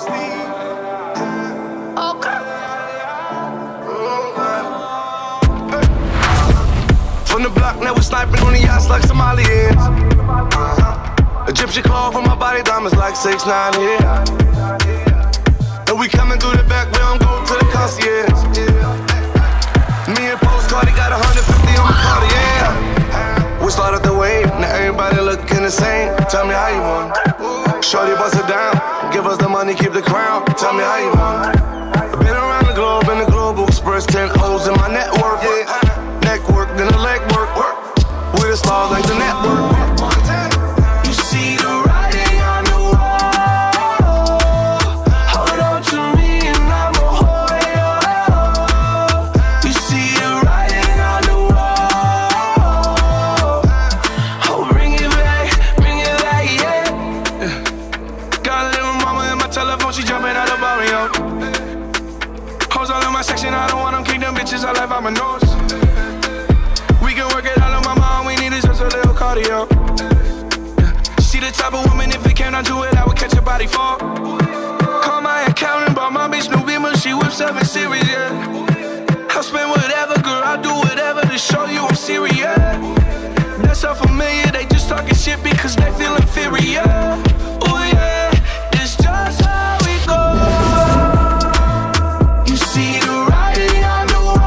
From the block, now we're sniping on the yachts like Somalians. Egyptian call from my body, diamonds like 6'9" here. And we coming through the back, we don't go to the concierge. Me and Postcard, he got 150 on my party, yeah. We started the wave, now everybody looking the same. Tell me how you want it. Shorty bust it down, give us the money, keep the crown. Tell me how you want it. Been around the globe in the Global Express, 10 O's in my network, yeah. Neck work, then the leg work. We the stars like the network. You see the writing on the wall. Hold on to me and I'ma hold you. You see the writing on the wall. Oh, bring it back, yeah. Got a little mama in my telephone, she jumping out the barrio. Hoes all in my section, I don't want them kick them bitches, I left out my nose. We can work it out on my mom, we need is just a little cardio. She the type of woman, if it came down to it, I would catch her body fall. Call my accountant, bought my bitch new Beamer, she whips 7 Series, yeah. I'll spend whatever, girl, I'll do whatever to show you I'm serious. That's so familiar, they just talking shit because they feel inferior. Oh yeah, it's just how it goes. You see the writing on the wall.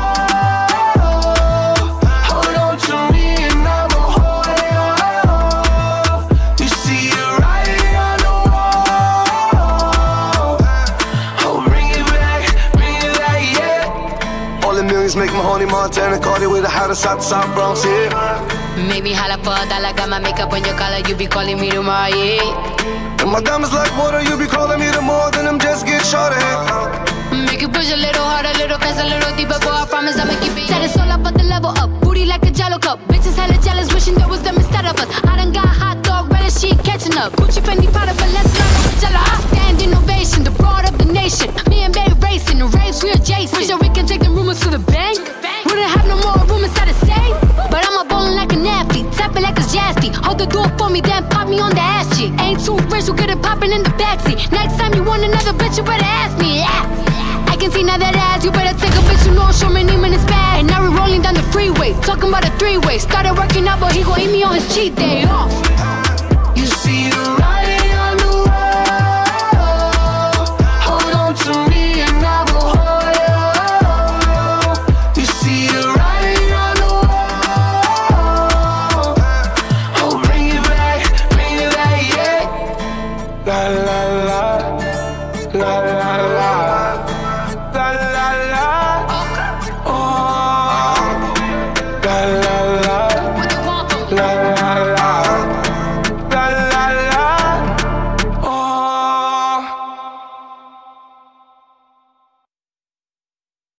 Make my honey Montana, Cardi with the hottest out the South Bronx, yeah. Make me holla for a dollar, got my makeup on your collar, you be calling me tomorrow, yeah. And my diamonds like water, you be calling me the more than them just get shorter. Make you push a little harder, a little faster, a little deeper, boy, I promise I'ma keep it. Set it all up, but the level up, booty like a Jello cup. Bitches hella jealous, wishing there was them instead of us. I done got hot dog, red as she catching up. Gucci, Fendi, Prada, Balenciaga, Jello. I stand innovation, the broad of the nation. Me and Bay racing, the raves we adjacent. Wish that we can take the rumors to the bank. Wouldn't have no more room inside the safe. But I'm a ballin' like an athlete, tapping like a Jasty. Hold the door for me, then pop me on the ass cheek. Ain't too rich, we'll get it poppin' in the backseat. Next time you want another bitch, you better ask me. Yeah. I can see now that ass, you better take a bitch, you know show me name in his bag. And now we're rolling down the freeway, talking about a 3-way. Started working out, but he gon' eat me on his cheat day off. You see the writing on the wall. Hold on to me and I will hold you. You see the writing on the wall. Oh, bring it back, yeah. La, la,